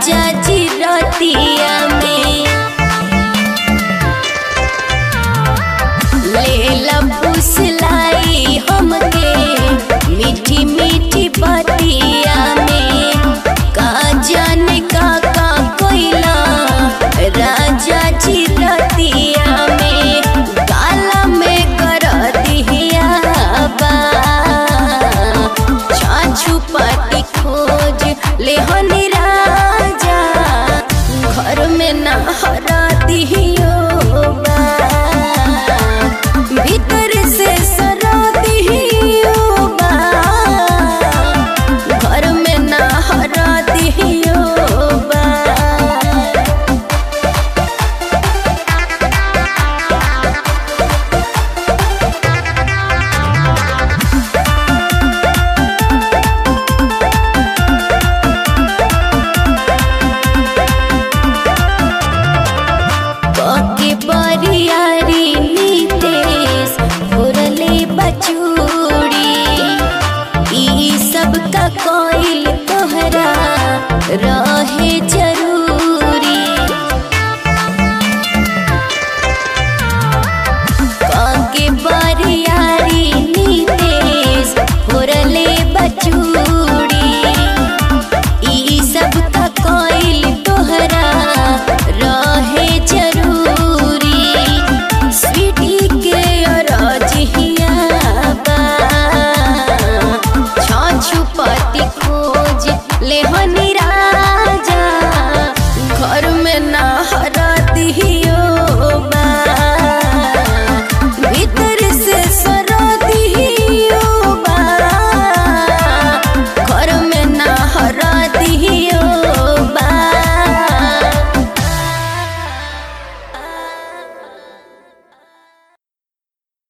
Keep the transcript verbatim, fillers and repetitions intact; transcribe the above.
राजा जी रतिया में लेला फुसलाई हमके मीठी मीठी बतिया में का जाने का का कोइला राजा जी रतिया में काला में कर दिया बा छाछू पाटी खोज ले हनी राजा घर में ना हरा दियो बा भीतर से सरा दियो बा घर में ना हरा दियो बा। के बरियारी नीतेश भोरले बचूड़ी ई सब का कोइल तोहरा रहे